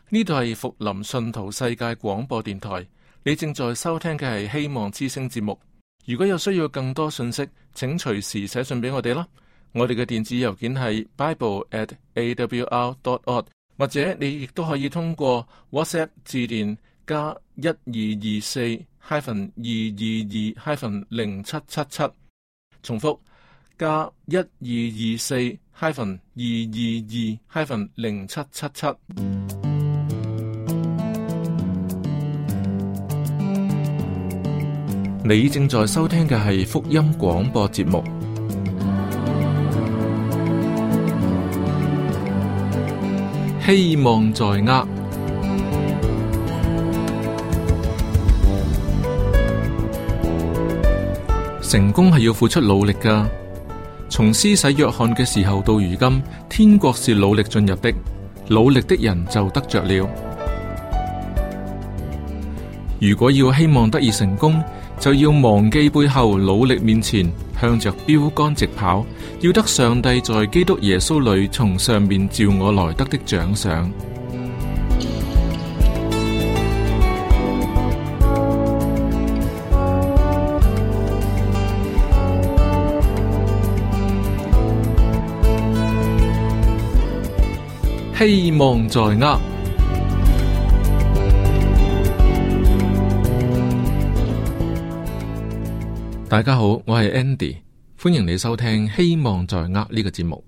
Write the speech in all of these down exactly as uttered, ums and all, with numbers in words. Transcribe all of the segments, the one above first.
呢度係福林信徒世界廣播電台，你正在收聽嘅係希望之聲節目。如果有需要更多信息，請隨時寫信俾我哋啦。我哋嘅電子郵件係 bible at a w r dot org， 或者你亦都可以通過 WhatsApp 致電加一二二四 hyphen 二二二 hyphen 零七七七，重複加一二二四 hyphen 二二二 hyphen 零七七七。你正在收聽嘅係福音廣播節目。希望在握。成功係要付出努力㗎。從施洗約翰嘅時候到如今，天國是努力進入的，努力的人就得着了。如果要希望得以成功，就要忘記背後，努力面前，向着標杆直跑，要得上帝在基督耶穌裏從上面召我來得的獎賞。希望在握。大家好，我係 Andy， 歡迎你收聽《希望在握》呢個節目。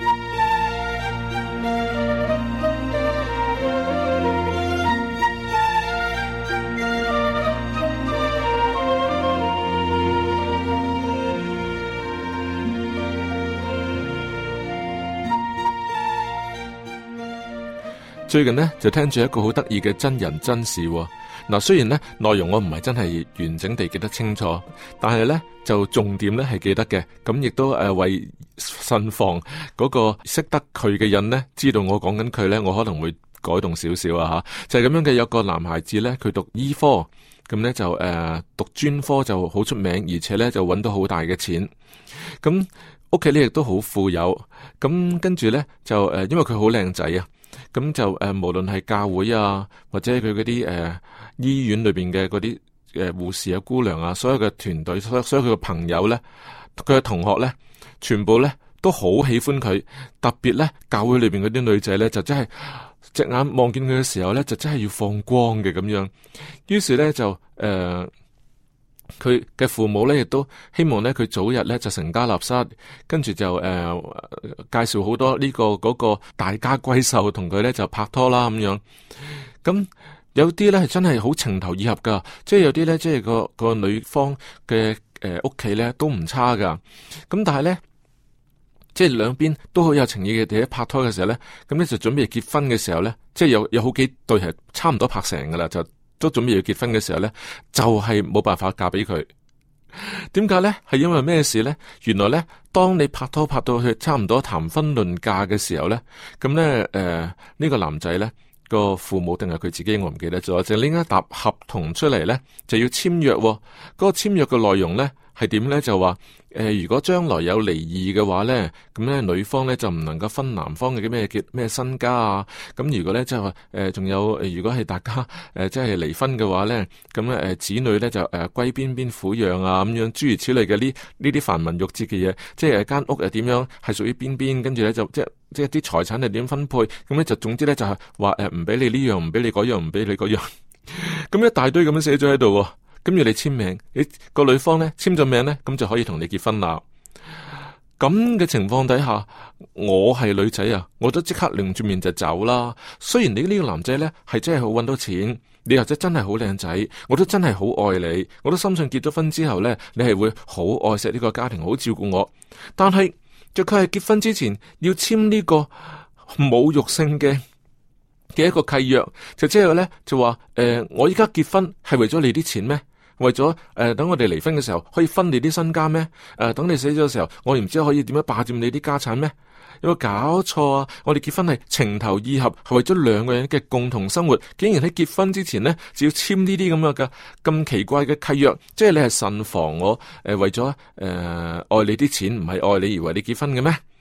最近呢，就聽住一個好得意嘅真人真事喎。嗱，雖然咧內容我唔係真係完整地記得清楚，但係咧就重點咧係記得嘅。咁亦都誒、呃、為慎防嗰個識得佢嘅人咧知道我講緊佢咧，我可能會改動少少啊吓。就係、是、咁樣嘅，有個男孩子咧，佢讀醫科，咁咧就誒、呃、讀專科就好出名，而且咧就搵到好大嘅錢。咁屋企咧亦都好富有。咁跟住咧就誒、呃，因為佢好靚仔啊。咁就誒、呃，無論係教會啊，或者佢嗰啲誒醫院裏邊嘅嗰啲誒護士啊、姑娘啊，所有嘅團隊，所有所有佢嘅朋友咧，佢嘅同學咧，全部咧都好喜歡佢。特別咧，教會裏邊嗰啲女仔咧，就真係隻眼望見佢嘅時候咧，就真係要放光嘅咁樣。於是咧就誒，佢、呃、嘅父母咧亦都希望咧佢早日咧就成家立室，跟住就誒、呃、介紹好多呢、這個嗰、那個大家閨秀同佢咧就拍拖啦咁樣。咁有啲咧係真係好情投意合噶，即係有啲咧即係個個女方嘅誒屋企咧都唔差噶。咁但係咧即係兩邊都好有情意嘅，第一拍拖嘅時候咧，咁咧就準備結婚嘅時候咧，即係有有好幾對係差唔多拍成噶啦，就。都準備要結婚嘅時候呢，就係、是、冇辦法嫁俾佢。點解呢？係因為咩事呢？原來呢，當你拍拖拍到去差唔多談婚論嫁嘅時候呢，咁呢，誒、呃、呢、這個男仔呢個父母定係佢自己，我唔記得咗，就拎一沓合同出嚟呢，就要簽約、哦。嗰、那個簽約嘅內容呢係點呢？就話。誒、呃，如果將來有離異嘅話咧，咁咧女方咧就唔能夠分男方嘅咩嘅咩身家啊。咁如果咧即係話誒，仲、呃、有誒，如果係大家誒即係離婚嘅話咧，咁咧誒子女咧就誒歸邊邊撫養啊，咁樣諸如此類嘅呢呢啲繁文縟節嘅嘢，即係間屋又點樣係屬於邊邊，跟住咧就即係即係啲財產係點分配，咁咧就總之咧就係話誒唔俾你呢樣，唔俾你嗰樣，唔俾你嗰樣，咁一大堆咁樣寫咗喺度。咁要你簽名，你個女方咧簽咗名咧，咁就可以同你結婚啦。咁嘅情況底下，我係女仔啊，我都即刻擰住面就走啦。雖然你呢個男仔咧係真係好搵到錢，你或者真係好靚仔，我都真係好愛你，我都深信結咗婚之後咧，你係會好愛錫呢個家庭，好照顧我。但係就佢係結婚之前要簽呢個侮辱性嘅。嘅一個契約，就即係咧就話誒、呃，我依家結婚係為咗你啲錢咩？為咗誒、呃，等我哋離婚嘅時候可以分你啲身家咩？誒、呃，等你死咗嘅時候，我唔知可以點樣霸佔你啲家產咩？有冇搞錯啊？我哋結婚係情投意合，係為咗兩個人嘅共同生活，竟然喺結婚之前呢，就要簽呢啲咁樣嘅咁奇怪嘅契約，即係你係慎防我誒、呃、為咗誒、呃、愛你啲錢，唔係愛你而為你結婚嘅咩？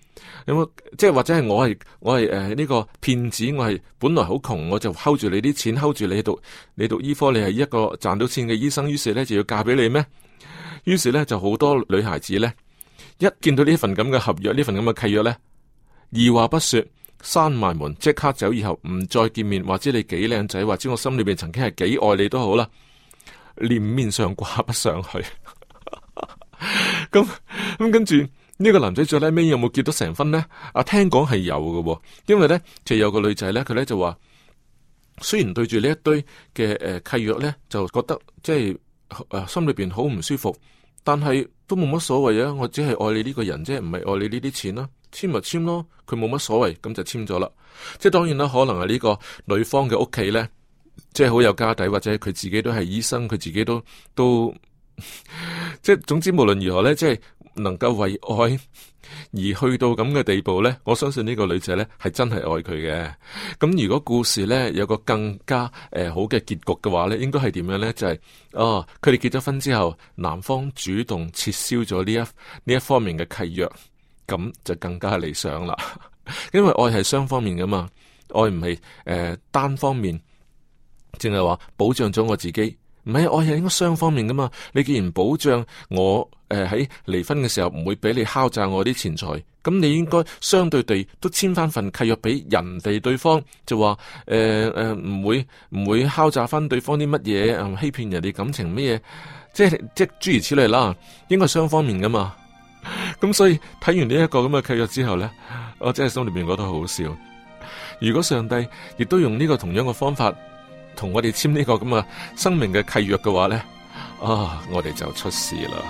有冇即係或者係我係我係誒呢個騙子，我係本來好窮，我就 hold 住你啲錢，hold 住你讀你讀醫科，你係一個賺到錢嘅醫生，於是咧就要嫁俾你咩？於是咧就好多女孩子咧一見到呢份咁嘅合約，呢份咁嘅契約咧，二話不說閂埋門，即刻走，以後唔再見面，或者你幾靚仔，或者我心裏邊曾經係幾愛你都好啦，臉面上掛不上去。咁咁跟住呢個男仔最尾有冇結到成婚呢？啊，聽講係有嘅，因為咧就有個女仔咧，佢咧就話，雖然對住呢一堆嘅誒契約咧，就覺得即係誒心裏邊好唔舒服，但係都冇乜所謂啊！我只係愛你呢個人啫，唔係愛你呢啲錢啦，簽咪簽咯，佢冇乜所謂，咁就簽咗啦。即係當然啦，可能係呢個女方嘅屋企咧，即係好有家底，或者佢自己都係醫生，佢自己都都。即係總之無論如何咧，即係能夠為愛而去到咁嘅地步咧，我相信呢個女仔咧係真係愛佢嘅。咁如果故事咧有個更加誒、呃、好嘅結局嘅話咧，應該係點樣咧？就係、是、哦，佢哋結咗婚之後，男方主動撤銷咗呢一呢一方面嘅契約，咁就更加理想啦。因為愛係雙方面噶嘛，愛唔係誒單方面，淨係話保障咗我自己。唔係，愛係應該雙方面噶嘛。你既然保障我誒喺離婚嘅時候唔會俾你敲詐我啲錢財，咁你應該相對地都簽翻份契約俾人哋對方，就話誒誒唔會唔會敲詐翻對方啲乜嘢，欺騙人哋感情乜嘢，即係即係諸如此類啦。應該係雙方面噶嘛。咁所以睇完呢一個咁嘅契約之後咧，我真係心裏邊覺得好好笑。如果上帝亦都用呢個同樣嘅方法同我哋簽呢個咁嘅生命嘅契約嘅話咧，啊，我哋就出事啦。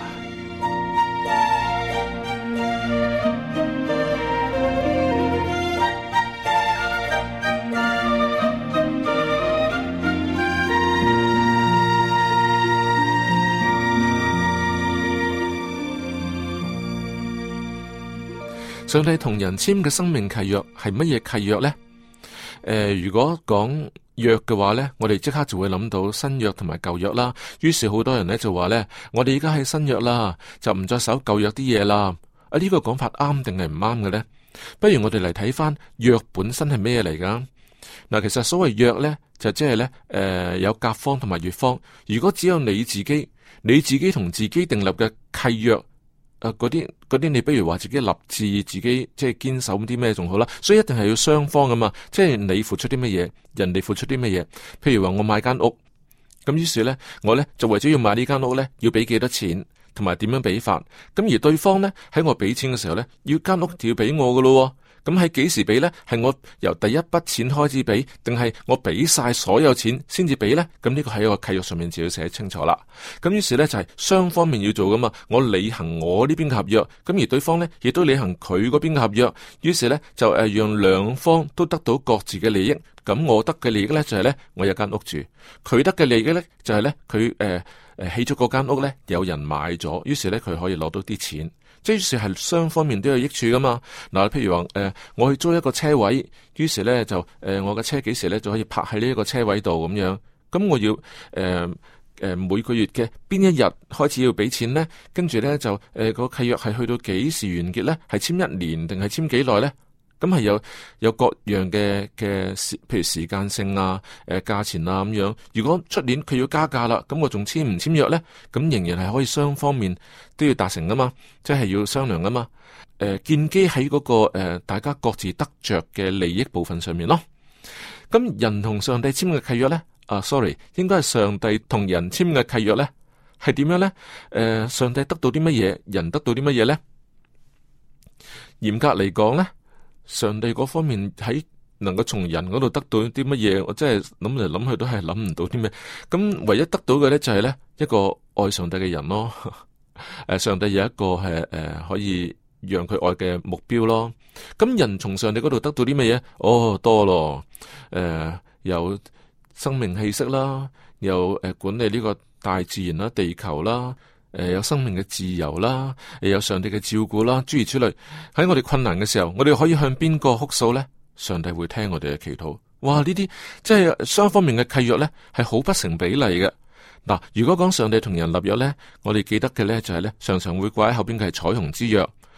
上帝同人簽嘅生命契約係乜嘢契約咧？誒、呃，如果講約嘅話呢，我哋即刻就會諗到新約同埋舊約啦。於是好多人呢就話呢，我哋而家喺新約啦，就唔再守舊約啲嘢啦。啊，呢個講法啱定係唔啱嘅呢？不如我哋嚟睇翻約本身係咩嚟噶？嗱，其實所謂約呢，就即係呢，誒、呃、有甲方同埋乙方。如果只有你自己，你自己同自己訂立嘅契約。誒，嗰啲嗰啲，你不如話自己立志，自己即係堅守啲咩仲好啦。所以一定係要雙方噶嘛，即係你付出啲乜嘢，人哋付出啲乜嘢。譬如話我買間屋，咁於是咧，我咧就為咗要買呢間屋咧，要俾幾多錢，同埋點樣俾法。咁而對方咧喺我俾錢嘅時候咧，要間屋就要俾我噶咯。咁喺幾時俾呢？係我由第一筆錢開始俾，定係我俾晒所有錢先至俾呢？咁呢個喺個契約上面就要寫清楚啦。咁於是呢，就係、是、雙方面要做噶嘛，我履行我呢邊嘅合約，咁而對方呢，亦都履行佢嗰邊嘅合約。於是呢，就誒、呃、讓兩方都得到各自嘅利益。咁我得嘅利益呢，就係、是、呢，我有間屋住，佢得嘅利益呢，就係、是、呢，佢誒誒起咗嗰間屋呢，有人買咗，於是呢，佢可以攞到啲錢。即係係雙方面都有益處噶嘛。嗱，譬如話誒、呃，我去租一個車位，於是咧就誒、呃，我嘅車幾時咧就可以泊喺呢一個車位度咁樣。咁我要誒誒、呃呃、每個月嘅邊一日開始要俾錢咧？跟住咧就誒、呃個契約係去到幾時完結咧？係簽一年定係簽幾耐咧？咁係有有各樣嘅嘅時，譬如時間性啊、誒、呃、價錢啊咁樣。如果出年佢要加價啦，咁我仲簽唔簽約咧？咁仍然係可以雙方面都要達成噶嘛，即係要商量噶嘛。誒、呃，建基喺嗰、那個誒、呃、大家各自得着嘅利益部分上面咯。咁人同上帝簽嘅契約咧，啊，sorry，應該係上帝同人簽嘅契約咧，係點樣咧？誒、呃，上帝得到啲乜嘢，人得到啲乜嘢咧？嚴格嚟講咧。上帝嗰方面喺能夠從人嗰度得到啲乜嘢，我真係諗嚟諗去都係諗唔到啲咩。咁唯一得到嘅咧就係咧一個愛上帝嘅人咯。誒，上帝有一個係誒、呃、可以讓佢愛嘅目標咯。咁人從上帝嗰度得到啲乜嘢？哦，多咯。誒、呃，有生命氣息啦，有誒管理呢個大自然啦、地球啦。誒、呃，有生命嘅自由啦，誒，有上帝嘅照顧啦，諸如此類。喺我哋困難嘅時候，我哋可以向邊個哭訴呢？上帝會聽我哋嘅祈禱。哇！呢啲即係雙方面嘅契約呢，係好不成比例嘅。嗱、啊，如果講上帝同人立約呢，我哋記得嘅呢就係呢，常常會掛喺後邊嘅係彩虹之約。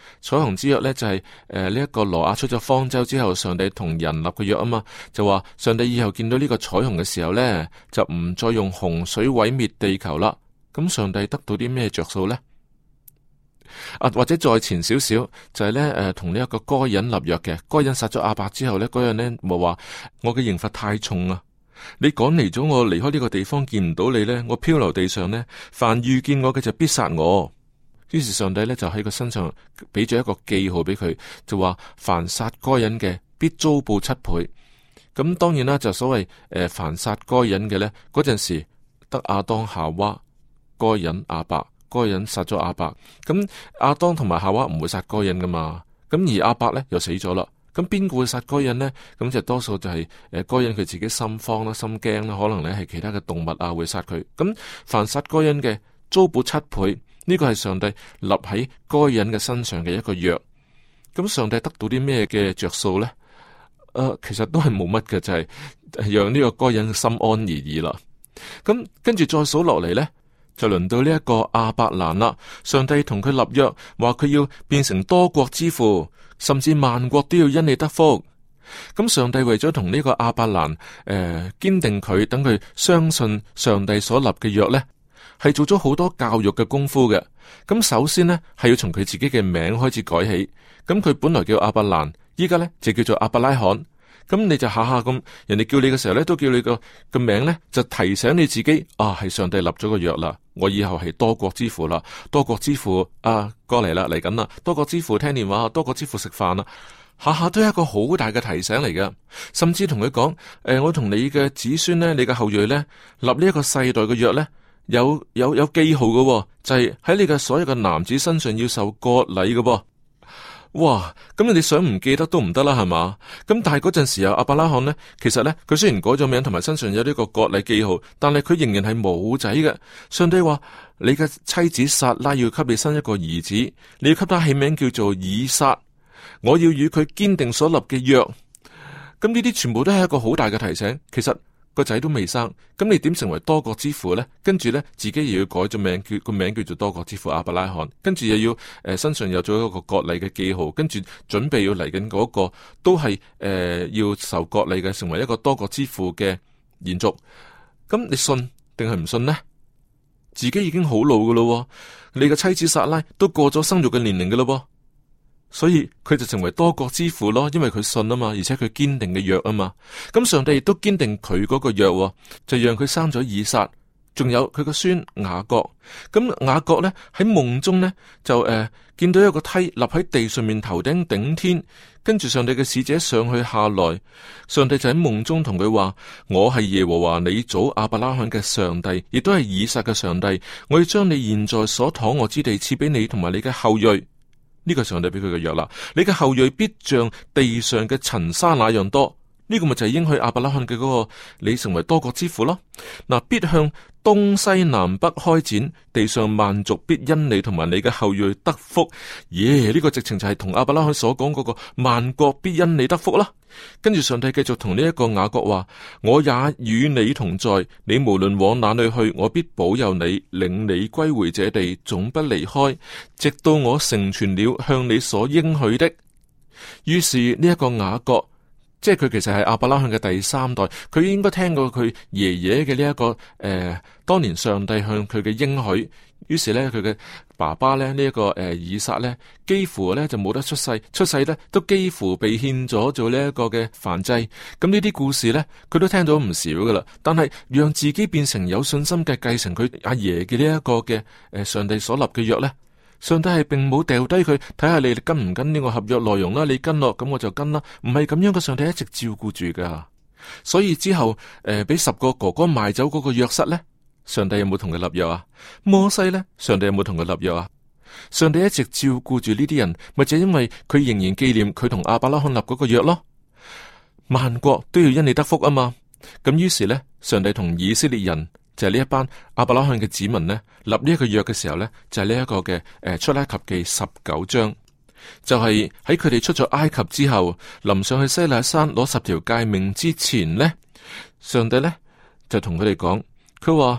彩虹之約呢，就係誒呢一個挪亞出咗方舟之後，上帝同人立嘅約啊嘛，就話上帝以後見到呢個彩虹嘅時候呢，就唔再用洪水毀滅地球啦。咁上帝得到啲咩着數呢？啊，或者再前少少就係咧，誒，同呢一個該隱立約嘅，該隱殺咗亞伯之後咧，該隱呢冇話我嘅刑罰太重啊，你趕離咗我離開呢個地方見唔到你咧，我漂流地上呢，凡遇見我嘅就必殺我。於是上帝咧就喺佢身上俾咗一個記號俾佢，就話凡殺該隱嘅必遭報七倍。咁當然啦，就所謂誒、呃、凡殺該隱嘅咧，嗰陣時得亞當夏娃，該隱亞伯。該隱殺咗亞伯，咁亞當同埋夏娃唔會殺該隱噶嘛，咁而亞伯咧又死咗啦，咁邊個會殺該隱呢？咁就多數就係誒該隱佢自己心慌啦、心驚啦，可能咧係其他嘅動物啊會殺佢。咁凡殺該隱嘅遭報七倍，呢個係上帝立喺該隱嘅身上嘅一個約。咁上帝得到啲咩嘅着數咧？誒、呃，其實都係冇乜嘅，就係、是、讓呢個該隱心安而已啦。咁跟住再數落嚟咧。就輪到呢一個亞伯蘭啦，上帝同佢立約，話佢要變成多國之父，甚至萬國都要因你得福。咁上帝為咗同呢個亞伯蘭誒堅定佢，等佢相信上帝所立嘅約呢，係做咗好多教育嘅功夫嘅。咁首先呢，係要從佢自己嘅名開始改起。咁佢本來叫亞伯蘭，依家呢就叫做亞伯拉罕。咁你就下下咁，人哋叫你嘅時候咧，都叫你個個名咧，就提醒你自己啊，係上帝立咗個約啦，我以後係多國之父啦，多國之父啊，過嚟啦，嚟緊啦，多國之父聽電話，多國之父食飯啦，下下都係一個好大嘅提醒嚟嘅，甚至同佢講，誒、呃，我同你嘅子孫咧，你嘅後裔咧，立呢一個世代嘅約咧，有有有記號嘅、哦，就係、是、喺你嘅所有嘅男子身上要受割禮嘅噃。哇！咁你哋想唔記得都唔得啦，係嘛？咁但係嗰陣時啊，亞伯拉罕呢，其實呢，佢雖然改咗名，同埋身上有呢個割禮記號，但係佢仍然係冇仔嘅。上帝話：你嘅妻子撒拉要給你生一個兒子，你要給他起名叫做以撒。我要與佢堅定所立嘅約。咁呢啲全部都係一個好大嘅提醒。其實個仔都未生，咁你點成為多國之父呢？跟住呢，自己又要改咗名，叫個名叫做多國之父亞伯拉罕，跟住又要誒、呃、身上有咗一個割禮嘅記號，跟住準備要嚟緊嗰個都係誒、呃、要受割禮嘅，成為一個多國之父嘅延續。咁你信定係唔信呢？自己已經好老噶咯，你嘅妻子撒拉都過咗生育嘅年齡噶咯。所以佢就成為多國之父咯，因為佢信啊嘛，而且佢堅定嘅約啊嘛。咁上帝亦都堅定佢嗰個約，就讓佢生咗以撒，仲有佢個孫雅各。咁雅各呢，喺夢中呢，就誒、呃、見到一個梯立喺地上面，頭頂頂天，跟住上帝嘅使者上去下來，上帝就喺夢中同佢話：我係耶和華你祖亞伯拉罕嘅上帝，亦都係以撒嘅上帝。我要將你現在所躺臥之地賜俾你同埋你嘅後裔。呢個上帝俾佢嘅約啦，你嘅後裔必像地上嘅塵沙那樣多。呢、這個咪就係應許亞伯拉罕嘅嗰個你成為多國之父咯。嗱，必向東西南北開展，地上萬族必因你同埋你嘅後裔得福。耶！呢、這個直情就係同亞伯拉罕所講嗰個萬國必因你得福啦。跟住上帝繼續同呢一個雅各話：我也與你同在，你無論往哪裏去，我必保佑你，領你歸回這地，總不離開，直到我成全了向你所應許的。於是呢一個雅各，即係佢其實係亞伯拉罕嘅第三代，佢應該聽過佢爺爺嘅呢一個誒、呃，當年上帝向佢嘅應許。於是咧，佢嘅爸爸咧呢一、這個誒、呃、以撒咧，幾乎咧就冇得出世，出世咧都幾乎被獻咗做呢一個嘅燔祭。咁呢啲故事咧，佢都聽到唔少噶啦。但係讓自己變成有信心嘅繼承佢阿爺嘅呢一個嘅誒、呃、上帝所立嘅約咧，上帝係並冇掉低佢，睇下你跟唔跟呢個合約內容啦。你跟落咁我就跟啦，唔係咁樣嘅。上帝一直照顧住噶。所以之後誒俾、呃、十個哥哥賣走嗰個約瑟咧。上帝有冇同佢立約啊？摩西呢？上帝有冇同佢立約啊？上帝一直照顧住呢啲人，咪就係因為佢仍然紀念佢同亞伯拉罕立嗰個約咯。萬國都要因你得福啊嘛。咁於是呢，上帝同以色列人就係呢一班亞伯拉罕嘅子民呢，立呢一個約嘅時候呢，就係呢一個嘅誒、呃、出埃及記十九章，就係喺佢哋出咗埃及之後，臨上去西奈山攞十條誡命之前呢，上帝呢就同佢哋講。佢話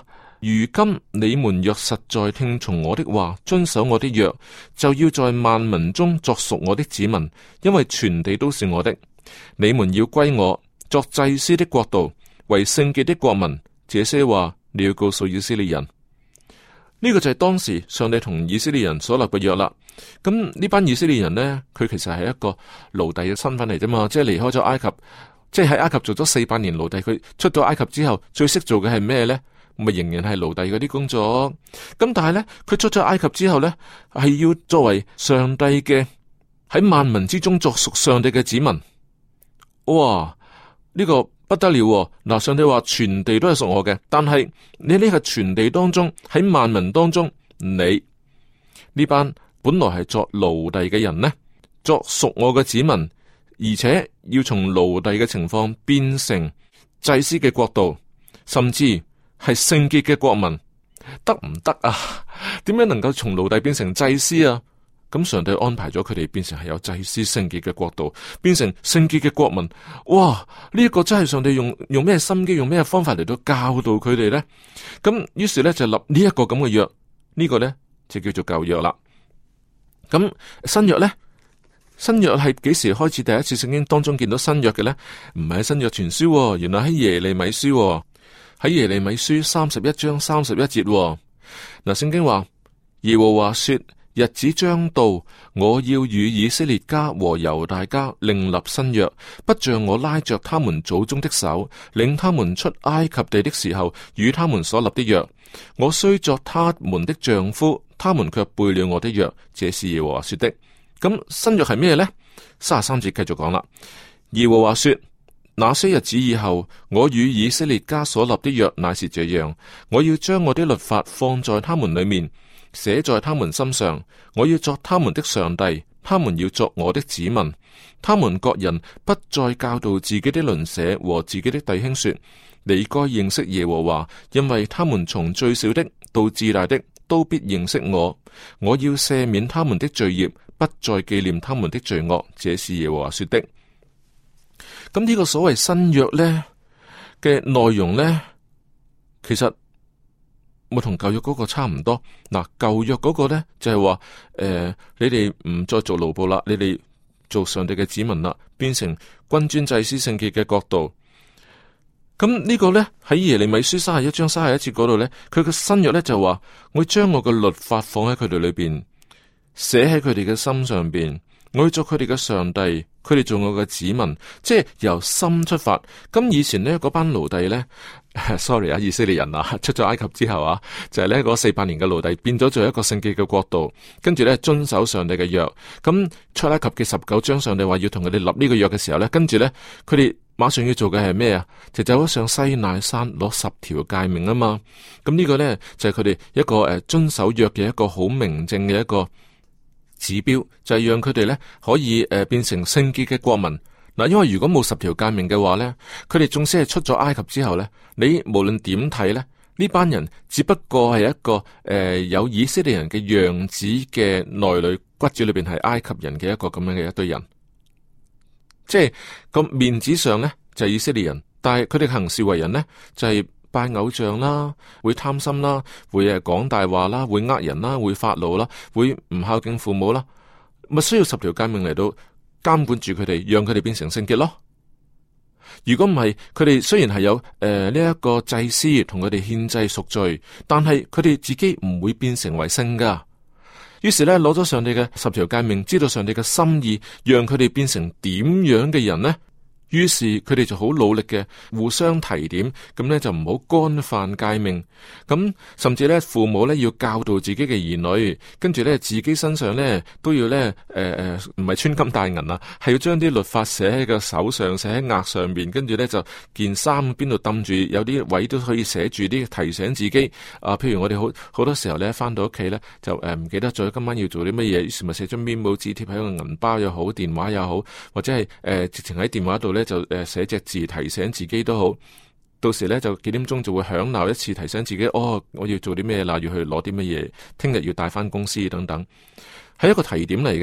如今你們若實在聽從我的話，遵守我的約，就要在萬民中作屬我的子民，因為全地都是我的。你們要歸我，作祭司的國度，為聖潔的國民。這些話你要告訴以色列人。呢個就係當時上帝同以色列人所立嘅約啦。咁呢班以色列人呢，佢其實係一個奴隸嘅身份嚟啫嘛，即係離開咗埃及，即係喺埃及做咗四百年奴隸。佢出到埃及之後，最識做嘅係咩呢？咪仍然係奴隸嗰啲工作。咁但係呢，佢出咗埃及之後呢，係要作為上帝嘅喺萬民之中作屬上帝嘅子民。哇！呢個不得了喎。嗱，上帝話全地都係屬我嘅，但係你呢個全地當中，喺萬民當中，你呢班本來係作奴隸嘅人呢，作屬我嘅子民，而且要從奴隸嘅情況變成祭司嘅國度，甚至係聖潔嘅國民，得唔得啊？點樣能夠從奴隸變成祭司啊？咁上帝安排咗佢哋變成係有祭司聖潔嘅國度，變成聖潔嘅國民。哇！呢、這、一個真係上帝用用咩心機，用咩方法嚟到教導佢哋呢？咁於是呢，就立呢一個咁嘅約，呢、這個呢，就叫做舊約啦。咁新約呢？新約係幾時開始第一次聖經當中見到新約嘅呢？唔係喺新約傳書、哦，原來喺耶利米書、哦，喺耶利米書三十一章三十一節、哦。嗱，聖經話耶和華說。日子將到，我要與以色列家和猶大家另立新約，不像我拉着他們祖宗的手，領他們出埃及地的時候與他們所立的約。我雖作他們的丈夫，他們卻背了我的約。這是耶和華說的。咁新約係咩呢？三十三節繼續講啦。耶和華說：那些日子以後，我與以色列家所立的約乃是這樣，我要將我的律法放在他們裏面，寫在他們心上，我要作他們的上帝，他們要作我的子民。他們各人不再教導自己的鄰舍和自己的弟兄說：你該認識耶和華，因為他們從最小的到至大的都必認識我。我要赦免他們的罪孽，不再紀念他們的罪惡。這是耶和華說的。咁呢個所謂新約呢嘅內容呢，其實咪同舊約嗰個差唔多。嗱，舊約嗰個呢，就係話，誒，你哋唔再做奴僕啦，你哋做上帝嘅子民啦，變成君尊祭司聖潔嘅國度。咁呢個呢，喺耶利米書三十一章三十一節嗰度呢，佢嘅新約呢，就話，我將我嘅律法放喺佢哋裏邊，寫喺佢哋嘅心上邊，我要做佢哋嘅上帝，佢哋做我嘅子民，即係由心出發。咁以前呢，嗰班奴隸呢。sorry 啊，以色列人啊，出咗埃及之後啊，就係呢嗰四百年嘅奴隸變咗做一個聖潔嘅國度，跟住呢，遵守上帝嘅約。咁出埃及嘅十九章，上帝話要同佢哋立呢個約嘅時候呢，跟住呢，佢哋馬上要做嘅係咩啊？就走咗上西奈山攞十條誡命啊嘛。咁呢個呢，就係佢哋一個誒遵守約嘅一個好明證嘅一個指標，就係、是、讓佢哋呢可以誒、呃、變成聖潔嘅國民。嗱，因為如果冇十條誡命嘅話咧，佢哋縱使係出咗埃及之後咧，你無論點睇咧，呢班人只不過係一個誒、呃、有以色列人嘅樣子嘅內裏骨子裏邊係埃及人嘅一個咁樣嘅一堆人，即係個面子上咧就係、是、以色列人，但係佢哋行事為人咧就係、是、拜偶像啦，會貪心啦，會誒講大話啦，會呃人啦，會發怒啦，會唔孝敬父母啦，咪需要十條誡命嚟到監管住佢哋，讓佢哋變成聖潔咯。如果唔係，佢哋雖然係有誒呢一個祭司同佢哋獻祭贖罪，但係佢哋自己唔會變成為聖噶。於是咧，攞咗上帝嘅十條誡命，知道上帝嘅心意，讓佢哋變成點樣嘅人呢？於是佢哋就好努力嘅互相提點，咁呢就唔好干犯誡命。咁甚至呢，父母呢要教導自己嘅兒女，跟住呢，自己身上呢都要呢，誒誒唔係穿金戴銀啊，係要將啲律法寫喺個手上，寫喺額上邊，跟住呢，就件衫邊度抌住，有啲位都可以寫住啲提醒自己。啊，譬如我哋好好多時候呢，翻到屋企呢，就誒唔、呃、記得咗今晚要做啲乜嘢，於是咪寫張 memo 紙貼喺個銀包又好，電話又好，或者係誒、呃、直情喺電話度呢。就誒寫隻字提醒自己都好，到時咧就幾點鐘就會響鬧一次提醒自己，哦，我要做啲咩啦，要去攞啲乜嘢，聽日要帶翻公司等等，係一個提點嚟嘅。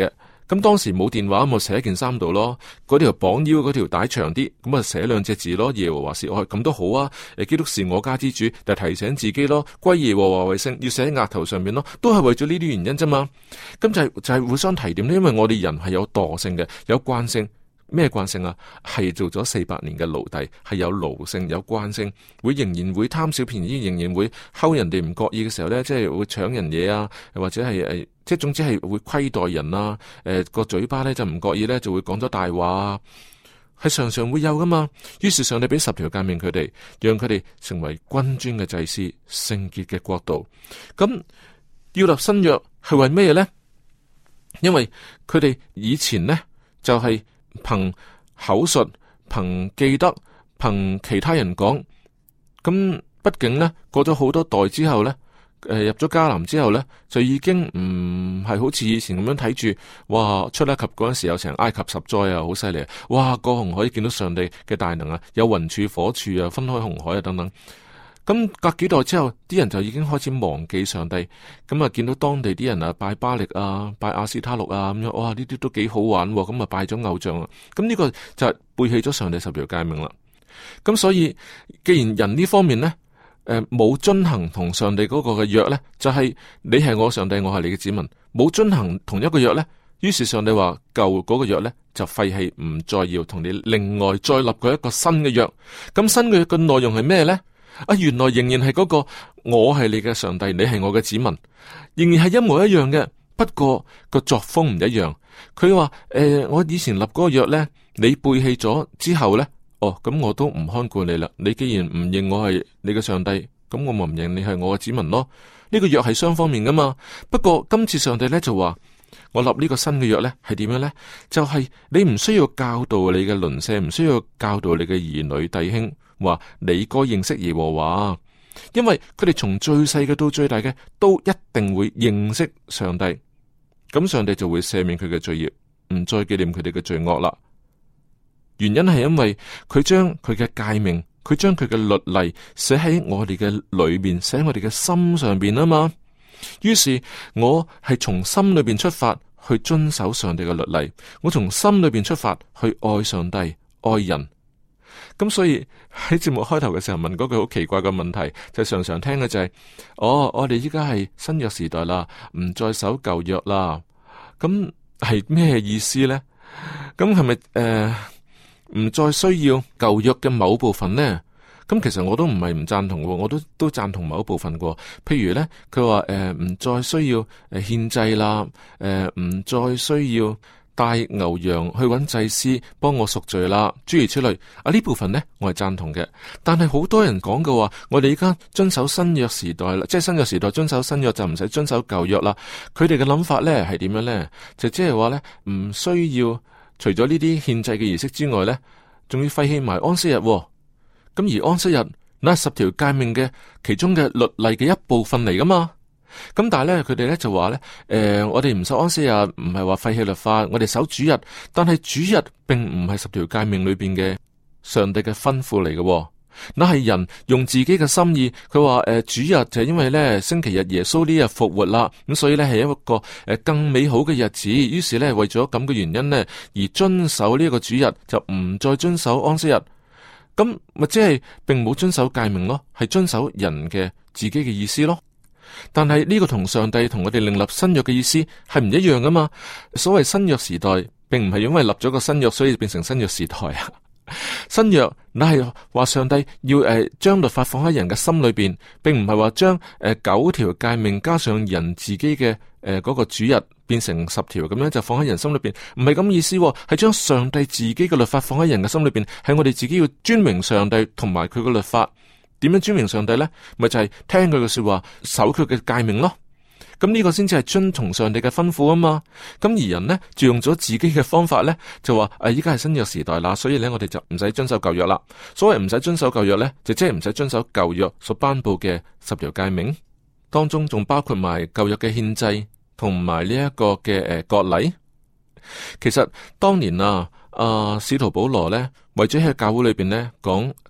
咁當時冇電話，咁我寫喺件衫度咯。嗰條綁腰嗰條帶長啲，咁啊寫兩隻字咯。耶和華是愛，咁都好啊。誒，基督是我家之主，就提醒自己咯，歸耶和華為聖，要寫喺額頭上面咯，都係為咗呢啲原因啫嘛。咁就係、是、就係、是、互相提點咧，因為我哋人係有惰性嘅，有慣性。咩慣性啊？係做咗四百年嘅奴隸，係有奴性、有慣性，會仍然會貪小便宜，仍然會睺人哋唔覺意嘅時候咧，即係會搶人嘢啊，或者係誒，即係總之係會虧待人啊。誒、呃，個嘴巴咧就唔覺意咧就會講咗大話啊，係常常會有噶嘛。於是上帝俾十條誡命佢哋，讓佢哋成為君尊嘅祭司、聖潔嘅國度。咁要立新約係為咩咧？因為佢哋以前呢，就係、是。憑口述、憑記得、憑其他人講，咁畢竟呢，過咗好多代之後呢，誒、呃、入咗迦南之後呢，就已經唔係好似以前咁樣睇住，哇出埃及嗰陣時有成埃及十災啊，好犀利啊！哇過紅海見到上帝嘅大能啊，有雲柱火柱啊，分開紅海啊等等。咁隔幾代之後，啲人就已經開始忘記上帝。咁啊，見到當地啲人啊拜巴力啊，拜亞斯他錄啊咁樣，哇呢啲都幾好玩。咁啊拜咗偶像啊。咁呢個就係背棄咗上帝十條誡命啦。咁所以，既然人呢方面呢，誒、呃、冇遵行同上帝嗰個嘅約呢，就係、是、你係我上帝，我係你嘅子民，冇遵行同一個約呢。於是上帝話舊嗰個約呢，就廢棄，唔再要同你另外再立過一個新嘅約。咁新嘅約嘅內容係咩呢？啊，原來仍然係嗰個我係你嘅上帝，你係我嘅子民，仍然係一模一樣嘅。不過個作風唔一樣。佢話誒，我以前立嗰個約呢，你背棄咗之後呢，哦，咁我都唔看顧你啦。你既然唔認我係你嘅上帝，咁我咪唔認你係我嘅子民咯。呢個約係雙方面噶嘛。不過今次上帝呢就話，我立呢個新嘅約呢係點樣呢？就係你唔需要教導你嘅鄰舍，唔需要教導你嘅兒女弟兄。話你該認識耶和華，因為佢哋從最細嘅到最大嘅都一定會認識上帝，咁上帝就會赦免佢嘅罪孽，唔再紀念佢哋嘅罪惡啦。原因係因為佢將佢嘅誡命，佢將佢嘅律例寫喺我哋嘅裏面，寫喺我哋嘅心上邊啊嘛。於是我係從心裏邊出發去遵守上帝嘅律例，我從心裏邊出發去愛上帝、愛人。咁所以喺節目開頭嘅時候問嗰句好奇怪嘅問題，就常常聽嘅就係、是，哦，我哋依家係新約時代啦，唔再守舊約啦。咁係咩意思呢？咁係咪誒唔再需要舊約嘅某部分呢？咁其實我都唔係唔贊同嘅，我都都贊同某一部分嘅。譬如呢，佢話誒唔再需要誒獻祭啦，誒、呃、唔再需要帶牛羊去揾祭司幫我贖罪啦，諸如此類。啊呢部分呢，我係贊同嘅。但係好多人講嘅話，我哋而家遵守新約時代啦，即係新約時代遵守新約就唔使遵守舊約啦。佢哋嘅諗法呢係點樣呢？就即係話呢，唔需要除咗呢啲獻祭嘅儀式之外呢，仲要廢棄埋安息日。咁而安息日那十條誡命嘅其中嘅律例嘅一部分嚟噶嘛？咁但係咧，佢哋咧就話咧，誒、呃，我哋唔守安息日，唔係話廢棄律法，我哋守主日，但係主日並唔係十條誡命裏邊嘅上帝嘅吩咐嚟嘅，那係人用自己嘅心意。佢話誒，主日就係因為咧星期日耶穌呢日復活啦，咁所以咧係一個誒更美好嘅日子，於是咧為咗咁嘅原因呢，而遵守呢一個主日，就唔再遵守安息日。咁咪即係並冇遵守誡命咯，係遵守人嘅自己嘅意思咯。但係呢個同上帝同我哋另立新約嘅意思係唔一樣噶嘛？所謂新約時代，並唔係因為立咗個新約所以變成新約時代啊。新約那係話上帝要誒將律法放喺人嘅心裏邊，並唔係話將誒九條誡命加上人自己嘅誒嗰個主日變成十條咁樣就放喺人心裏邊，唔係咁意思，係將上帝自己嘅律法放喺人嘅心裏邊，係我哋自己要尊榮上帝同埋佢嘅律法。點樣尊榮上帝呢？咪就係、是、聽佢嘅說話，守佢嘅誡命咯。咁呢個先至係遵從上帝嘅吩咐啊嘛。咁而人呢，就用咗自己嘅方法呢，就話誒，依家係新約時代啦，所以呢，我哋就唔使遵守舊約啦。所謂唔使遵守舊約呢，就即係唔使遵守舊約所頒布嘅十條誡命，當中仲包括埋舊約嘅獻祭同埋呢一個嘅誒割禮。其實當年啊，啊使徒保羅呢，為咗喺教會裏邊呢講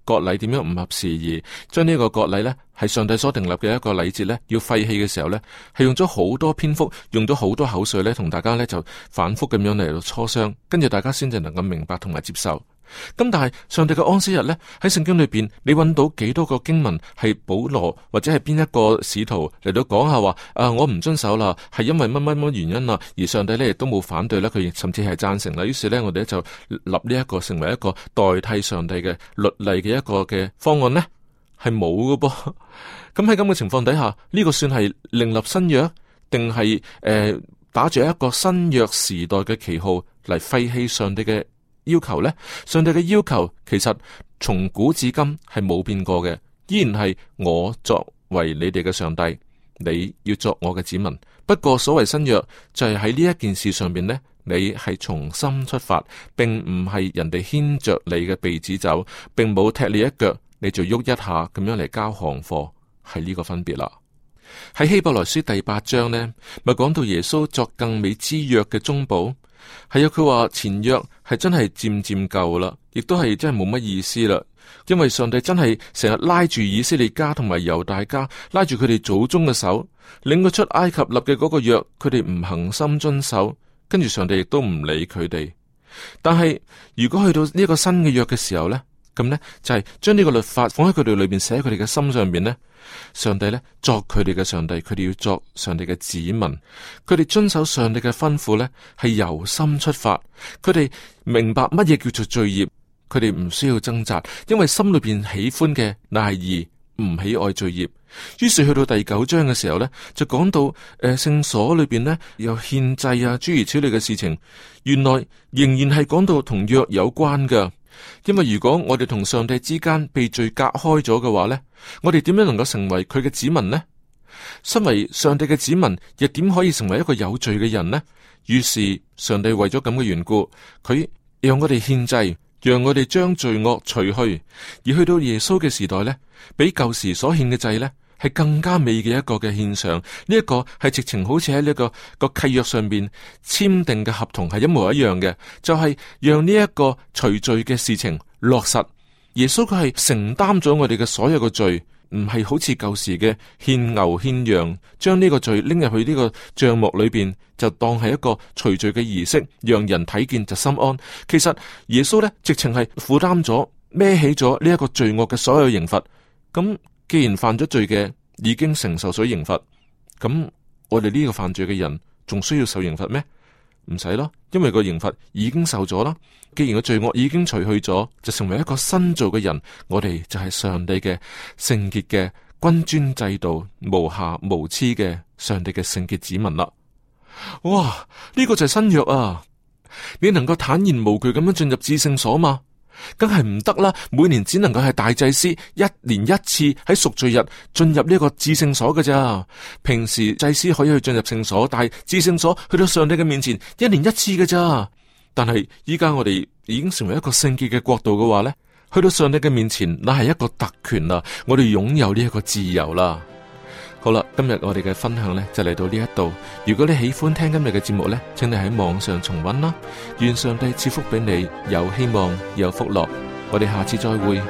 割禮點樣唔合時宜，將呢個割禮呢係上帝所訂立嘅一個禮節呢，要廢棄嘅時候呢，係用咗好多篇幅，用咗好多口水呢，同大家呢就反覆咁樣嚟到磋商，跟住大家先至能夠明白同埋接受。咁但係上帝嘅安息日呢，喺聖經裏邊，你揾到幾多個經文係保羅或者係邊一個使徒嚟到講下話啊，我唔遵守啦，係因為乜乜乜原因啦，而上帝呢亦都冇反對啦，佢甚至係贊成啦。於是呢，我哋就立呢一個成為一個代替上帝嘅律例嘅一個嘅方案呢，係冇㗎噃。咁喺咁嘅情況底下，呢、這個算係另立新約，定係誒打住一個新約時代嘅旗號嚟廢棄上帝嘅要求呢？上帝嘅要求其實從古至今係冇變過嘅，依然係我作為你哋嘅上帝，你要作我嘅子民。不過所謂新約就係喺呢一件事上邊呢，你係從心出發，並唔係人哋牽着你嘅鼻子走，並冇踢你一腳，你就喐一下咁樣嚟交行貨，係呢個分別啦。喺希伯來書第八章呢，咪講到耶穌作更美之約嘅中保。係啊，佢話前約係真係漸漸舊啦，亦都係真係冇乜意思啦。因為上帝真係成日拉住以色列家同埋猶大家，拉住佢哋祖宗嘅手，領佢出埃及立嘅嗰個約，佢哋唔恆心遵守，跟住上帝亦都唔理佢哋。但係如果去到呢個新嘅約嘅時候呢，咁呢就係將呢個律法放喺佢哋裏邊，寫喺佢哋嘅心上邊呢。上帝呢作佢哋嘅上帝，佢哋要作上帝嘅子民，佢哋遵守上帝嘅吩咐呢係由心出發，佢哋明白乜嘢叫做罪孽，佢哋唔需要掙扎，因為心裏邊喜歡嘅乃係義，唔喜愛罪孽。於是去到第九章嘅時候呢，就講到誒聖所裏邊呢有獻祭啊諸如此類嘅事情，原來仍然係講到同約有關噶。因為如果我哋同上帝之間被罪隔開咗嘅話呢，我哋點樣能夠成為佢嘅子民呢？身為上帝嘅子民，又點可以成為一個有罪嘅人呢？於是上帝為咗咁嘅緣故，佢讓我哋獻祭，讓我哋將罪惡除去。而去到耶穌嘅時代呢，比舊時所獻嘅祭呢，係更加美嘅一個嘅獻上。呢、這、一個係直情好似喺呢個個契約上邊簽訂嘅合同係一模一樣嘅，就係、是、讓呢一個除罪嘅事情落實。耶穌佢係承擔咗我哋嘅所有嘅罪，唔係好似舊時嘅獻牛獻羊，將呢個罪拎入去呢個帳幕裏邊，就當係一個除罪嘅儀式，讓人睇見就心安。其實耶穌呢，直情係負擔咗孭起咗呢一個罪惡嘅所有刑罰。咁既然犯咗罪嘅已經承受咗刑罰，咁我哋呢個犯罪嘅人仲需要受刑罰咩？唔使咯，因為個刑罰已經受咗啦。既然個罪惡已經除去咗，就成為一個新造嘅人，我哋就係上帝嘅聖潔嘅君尊制度無瑕無疵嘅上帝嘅聖潔子民啦。哇！呢個就係新約啊！你能夠坦然無懼咁樣進入至聖所嗎？梗係唔得啦！每年只能夠係大祭司一年一次喺贖罪日進入呢個至聖所嘅咋。平時祭司可以去進入聖所，但係至聖所去到上帝嘅面前一年一次嘅咋。但係依家我哋已經成為一個聖潔嘅國度嘅話呢，去到上帝嘅面前那係一個特權啦，我哋擁有呢一個自由啦。好啦，今日我哋嘅分享呢就嚟到呢一度。如果你喜歡聽今日嘅節目呢，請你喺網上重溫啦。願上帝賜福俾你，有希望，有福樂。我哋下次再會。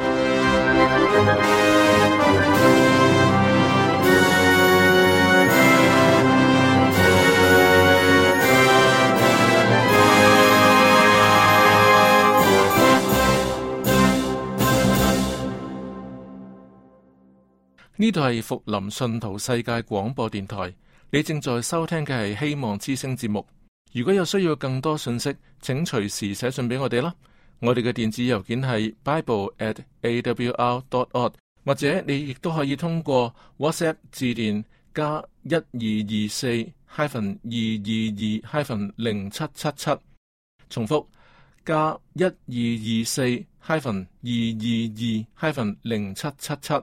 呢度係福林信徒世界廣播電台，你正在收聽嘅係希望之聲節目。如果有需要更多信息，請隨時寫信俾我哋啦。我哋嘅電子郵件係 bible at a w r dot org， 或者你亦都可以通過 WhatsApp 致電加一二二四 hyphen 二二二 hyphen 零七七七，重複加一二二四 hyphen 二二二 hyphen 零七七七。